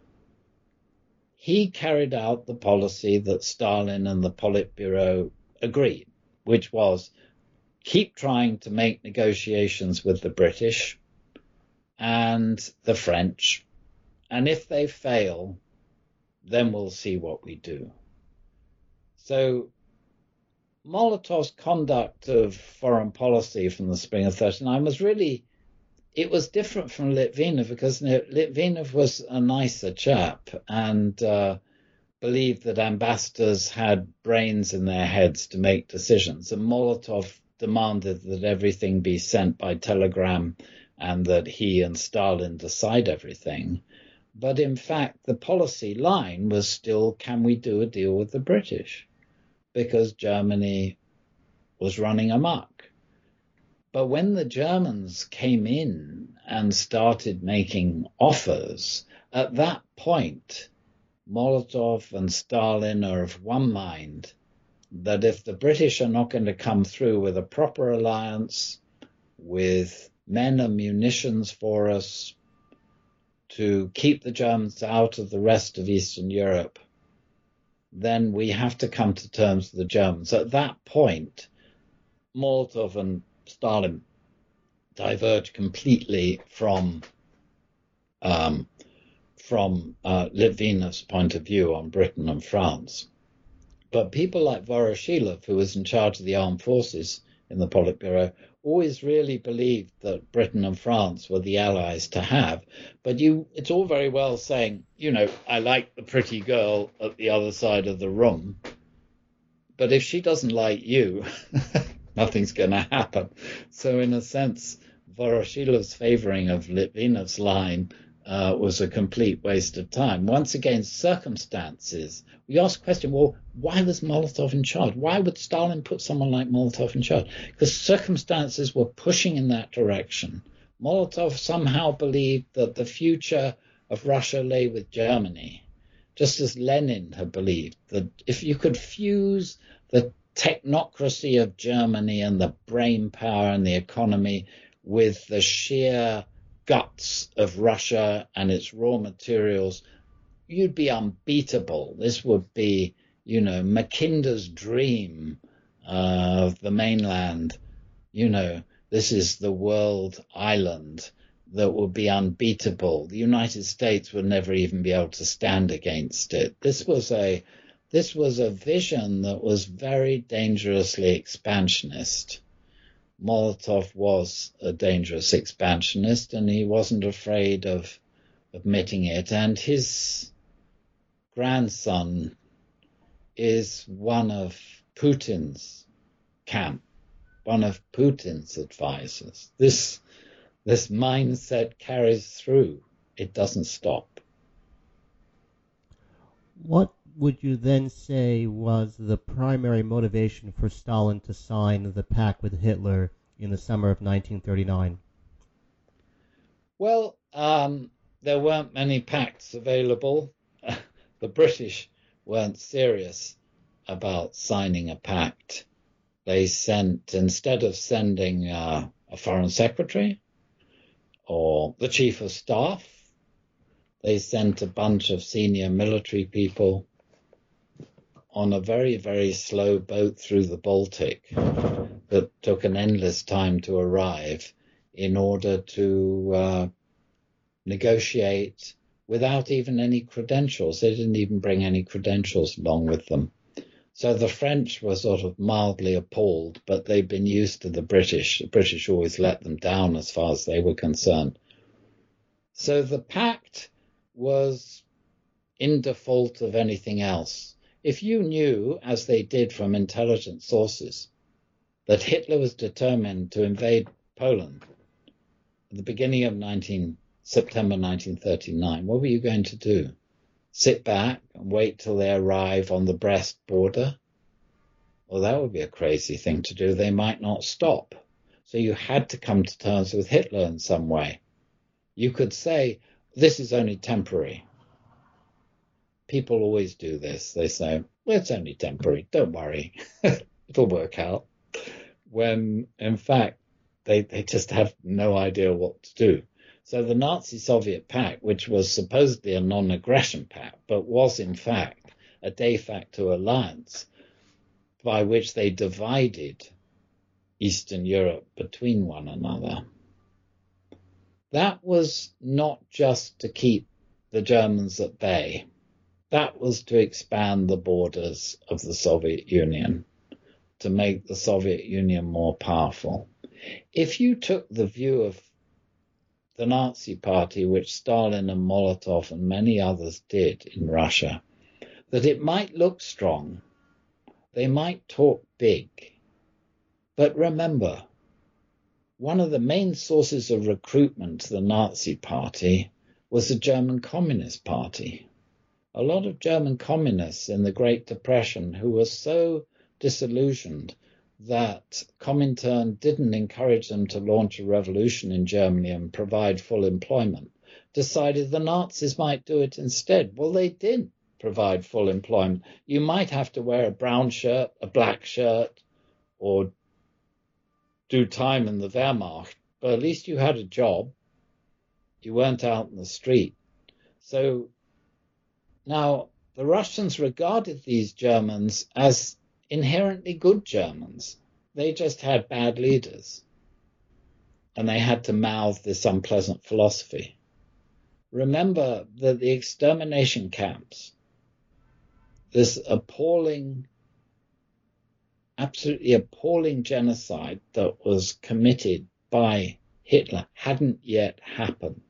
He carried out the policy that Stalin and the Politburo agreed, which was keep trying to make negotiations with the British and the French, and if they fail, then we'll see what we do. So Molotov's conduct of foreign policy from the spring of thirty-nine was really, it was different from Litvinov because Litvinov was a nicer chap and uh, believed that ambassadors had brains in their heads to make decisions. And Molotov demanded that everything be sent by telegram and that he and Stalin decide everything. But in fact, the policy line was still, can we do a deal with the British? Because Germany was running amok. But when the Germans came in and started making offers, at that point, Molotov and Stalin are of one mind that if the British are not going to come through with a proper alliance, with men and munitions for us to keep the Germans out of the rest of Eastern Europe, then we have to come to terms with the Germans. At that point, Molotov and Stalin diverged completely from um, from uh, Litvinov's point of view on Britain and France. But people like Voroshilov, who was in charge of the armed forces in the Politburo, always really believed that Britain and France were the allies to have. But you, it's all very well saying, you know, I like the pretty girl at the other side of the room, but if she doesn't like you, nothing's going to happen. So in a sense, Voroshilov's favoring of Litvinov's line uh, was a complete waste of time. Once again, circumstances. We ask the question, well, why was Molotov in charge? Why would Stalin put someone like Molotov in charge? Because circumstances were pushing in that direction. Molotov somehow believed that the future of Russia lay with Germany, just as Lenin had believed that if you could fuse the technocracy of Germany and the brain power and the economy with the sheer guts of Russia and its raw materials, you'd be unbeatable. This would be, you know, Mackinder's dream uh, of the mainland. You know, this is the world island that would be unbeatable. The United States would never even be able to stand against it. This was a this was a vision that was very dangerously expansionist. Molotov was a dangerous expansionist, and he wasn't afraid of admitting it. And his grandson is one of Putin's camp, one of Putin's advisors. This this mindset carries through. It doesn't stop. What would you then say was the primary motivation for Stalin to sign the pact with Hitler in the summer of nineteen thirty-nine? Well, um, there weren't many pacts available. The British weren't serious about signing a pact they sent, instead of sending uh, a foreign secretary or the chief of staff, they sent a bunch of senior military people on a very, very slow boat through the Baltic that took an endless time to arrive in order to uh, negotiate without even any credentials. They didn't even bring any credentials along with them. So the French were sort of mildly appalled, but they'd been used to the British. The British always let them down as far as they were concerned. So the pact was in default of anything else. If you knew, as they did from intelligence sources, that Hitler was determined to invade Poland at the beginning of nineteen, September nineteen thirty-nine, what were you going to do? Sit back and wait till they arrive on the Brest border? Well, that would be a crazy thing to do. They might not stop. So you had to come to terms with Hitler in some way. You could say, this is only temporary. People always do this. They say, well, it's only temporary. Don't worry. It'll work out. When, in fact, they, they just have no idea what to do. So the Nazi-Soviet pact, which was supposedly a non-aggression pact, but was in fact a de facto alliance by which they divided Eastern Europe between one another. That was not just to keep the Germans at bay. That was to expand the borders of the Soviet Union, to make the Soviet Union more powerful. If you took the view of the Nazi Party, which Stalin and Molotov and many others did in Russia, that it might look strong, they might talk big. But remember, one of the main sources of recruitment to the Nazi Party was the German Communist Party. A lot of German communists in the Great Depression who were so disillusioned that Comintern didn't encourage them to launch a revolution in Germany and provide full employment, decided the Nazis might do it instead. Well, they did provide full employment. You might have to wear a brown shirt, a black shirt, or do time in the Wehrmacht, but at least you had a job. You weren't out in the street. So now the Russians regarded these Germans as inherently good Germans. They just had bad leaders, and they had to mouth this unpleasant philosophy. Remember that the extermination camps, this appalling, absolutely appalling genocide that was committed by Hitler, hadn't yet happened.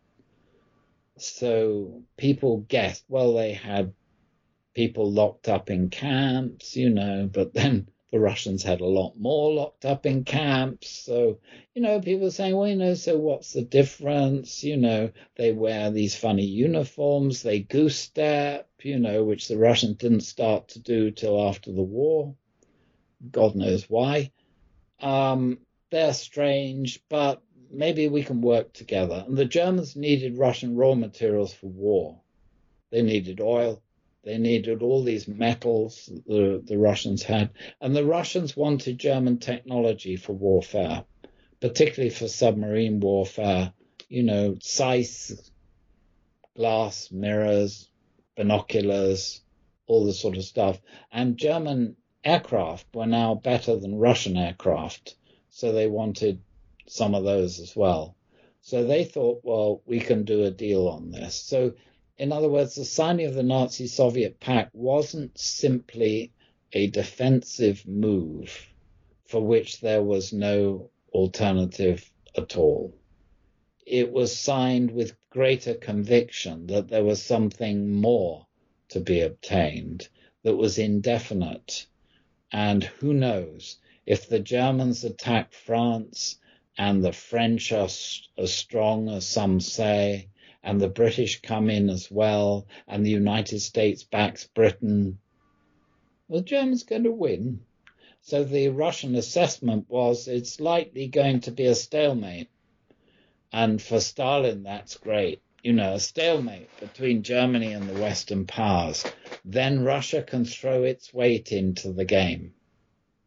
So people guessed, well, they had people locked up in camps, you know, but then the Russians had a lot more locked up in camps. So, you know, people are saying, well, you know, so what's the difference? You know, they wear these funny uniforms, they goose step, you know, which the Russians didn't start to do till after the war. God knows why. Um, they're strange, but maybe we can work together. And the Germans needed Russian raw materials for war. They needed oil. They needed all these metals the, the Russians had. And the Russians wanted German technology for warfare, particularly for submarine warfare. You know, sights, glass, mirrors, binoculars, all this sort of stuff. And German aircraft were now better than Russian aircraft. So they wanted some of those as well. So they thought, well, we can do a deal on this. So in other words, the signing of the Nazi-Soviet pact wasn't simply a defensive move for which there was no alternative at all. It was signed with greater conviction that there was something more to be obtained that was indefinite. And who knows, if the Germans attack France and the French are as strong as some say, and the British come in as well, and the United States backs Britain, well, the Germans going to win. So the Russian assessment was it's likely going to be a stalemate. And for Stalin, that's great. You know, a stalemate between Germany and the Western powers. Then Russia can throw its weight into the game.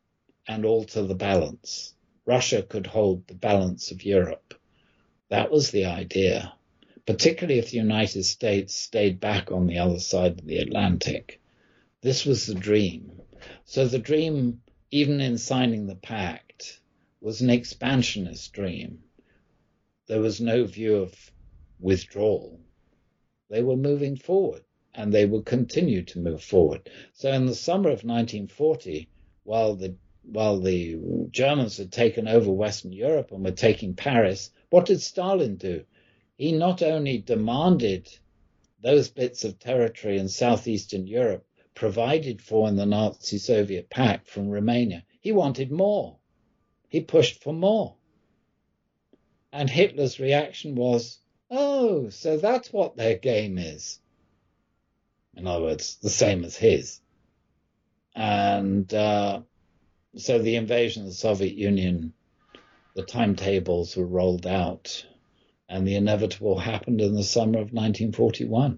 and alter the balance. Russia could hold the balance of Europe. That was the idea, particularly if the United States stayed back on the other side of the Atlantic. This was the dream. So the dream, even in signing the pact, was an expansionist dream. There was no view of withdrawal. They were moving forward, and they would continue to move forward. So in the summer of nineteen forty, while the while the Germans had taken over Western Europe and were taking Paris, what did Stalin do? He not only demanded those bits of territory in southeastern Europe provided for in the Nazi-Soviet pact from Romania, he wanted more. He pushed for more. And Hitler's reaction was, oh, so that's what their game is. In other words, the same as his. And uh, so the invasion of the Soviet Union, the timetables were rolled out, and the inevitable happened in the summer of nineteen forty-one.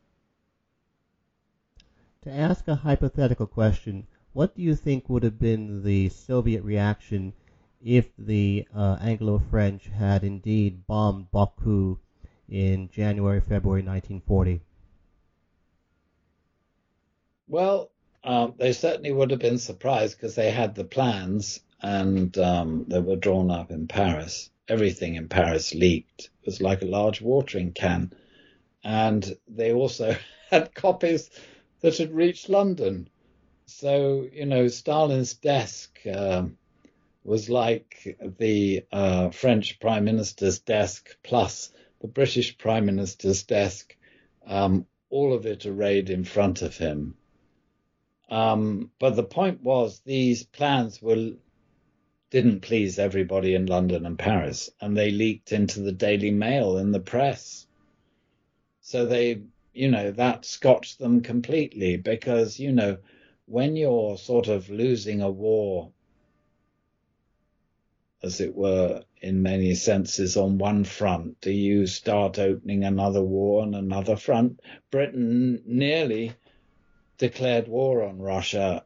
To ask a hypothetical question, what do you think would have been the Soviet reaction if the uh, Anglo-French had indeed bombed Baku in January, February nineteen forty? Well, um, they certainly would have been surprised because they had the plans and um, they were drawn up in Paris. Everything in Paris leaked. It was like a large watering can. And they also had copies that had reached London. So, you know, Stalin's desk um, was like the uh, French Prime Minister's desk plus the British Prime Minister's desk, um, all of it arrayed in front of him. Um, but the point was these plans were didn't please everybody in London and Paris, and they leaked into the Daily Mail in the press. So they, you know, that scotched them completely because, you know, when you're sort of losing a war, as it were, in many senses on one front, do you start opening another war on another front? Britain nearly declared war on Russia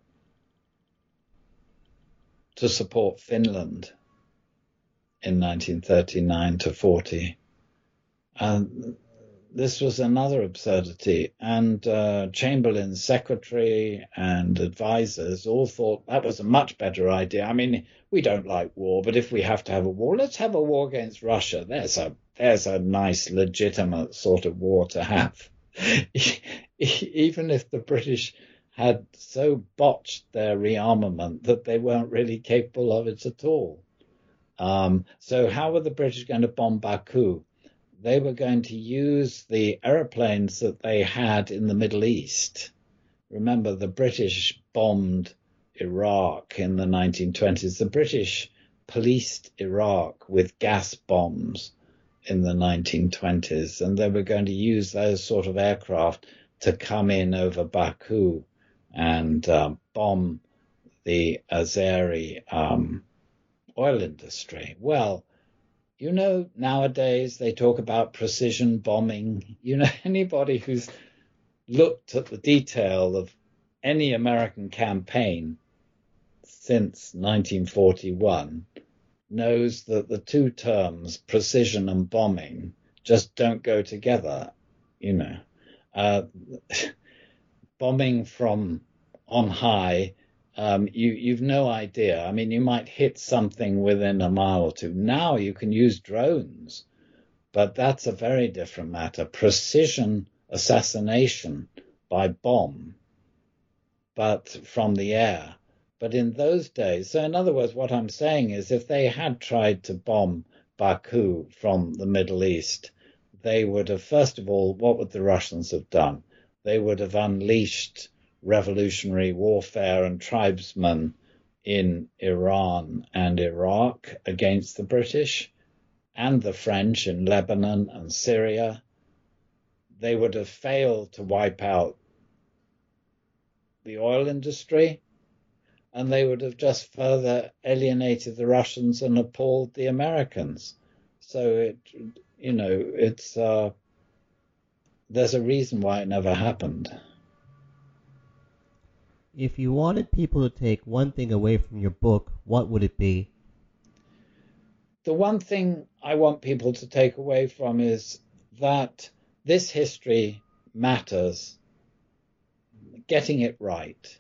to support Finland in nineteen thirty-nine to forty. And this was another absurdity. And uh, Chamberlain's secretary and advisors all thought that was a much better idea. I mean, we don't like war, but if we have to have a war, let's have a war against Russia. There's a, there's a nice, legitimate sort of war to have. Even if the British had so botched their rearmament that they weren't really capable of it at all. Um, so how were the British going to bomb Baku? They were going to use the aeroplanes that they had in the Middle East. Remember, the British bombed Iraq in the nineteen twenties. The British policed Iraq with gas bombs in the nineteen twenties, and they were going to use those sort of aircraft to come in over Baku and um, bomb the Azeri um, oil industry. Well, you know, nowadays they talk about precision bombing. You know, anybody who's looked at the detail of any American campaign since nineteen forty-one knows that the two terms, precision and bombing, just don't go together, you know. Uh, bombing from on high, um, you, you've no idea. I mean, you might hit something within a mile or two. Now you can use drones, but that's a very different matter. Precision assassination by bomb, but from the air. But in those days, so in other words, what I'm saying is if they had tried to bomb Baku from the Middle East, they would have, first of all, what would the Russians have done? They would have unleashed revolutionary warfare and tribesmen in Iran and Iraq against the British and the French in Lebanon and Syria. They would have failed to wipe out the oil industry, and they would have just further alienated the Russians and appalled the Americans. So it, you know, it's uh, there's a reason why it never happened. If you wanted people to take one thing away from your book, what would it be? The one thing I want people to take away from is that this history matters, getting it right,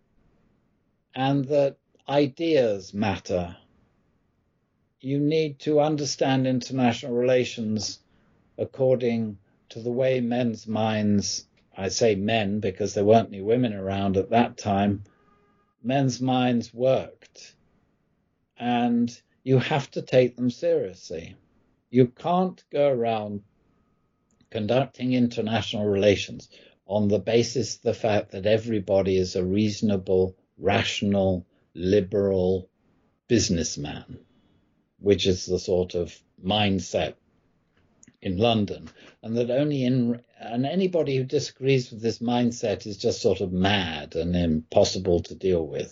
and that ideas matter. You need to understand international relations according to the way men's minds, I say men because there weren't any women around at that time, men's minds worked. And you have to take them seriously. You can't go around conducting international relations on the basis of the fact that everybody is a reasonable, rational, liberal businessman, which is the sort of mindset in London, and that only in and anybody who disagrees with this mindset is just sort of mad and impossible to deal with.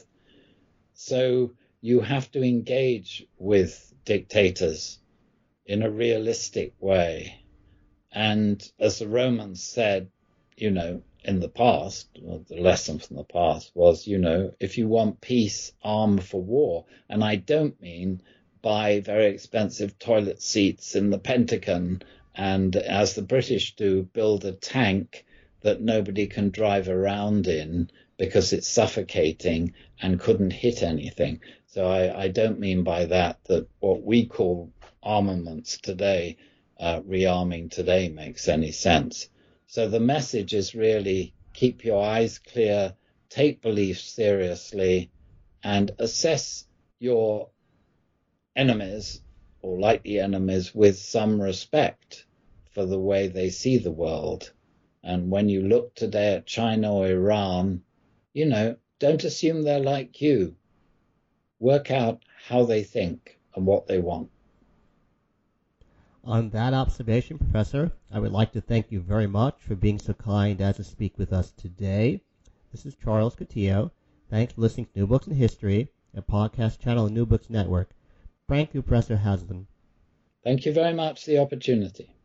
So you have to engage with dictators in a realistic way. And as the Romans said, you know, in the past, well, the lesson from the past was, you know, if you want peace, arm for war. And I don't mean buy very expensive toilet seats in the Pentagon and, as the British do, build a tank that nobody can drive around in because it's suffocating and couldn't hit anything. So I, I don't mean by that that what we call armaments today, uh, rearming today, makes any sense. So the message is really keep your eyes clear, take beliefs seriously, and assess your enemies or likely enemies with some respect for the way they see the world. And when you look today at China or Iran, you know, don't assume they're like you. Work out how they think and what they want. On that observation, Professor, I would like to thank you very much for being so kind as to speak with us today. This is Charles Coutinho. Thanks for listening to New Books in History, a podcast channel on New Books Network. Thank you, Professor Haslam. Thank you very much for the opportunity.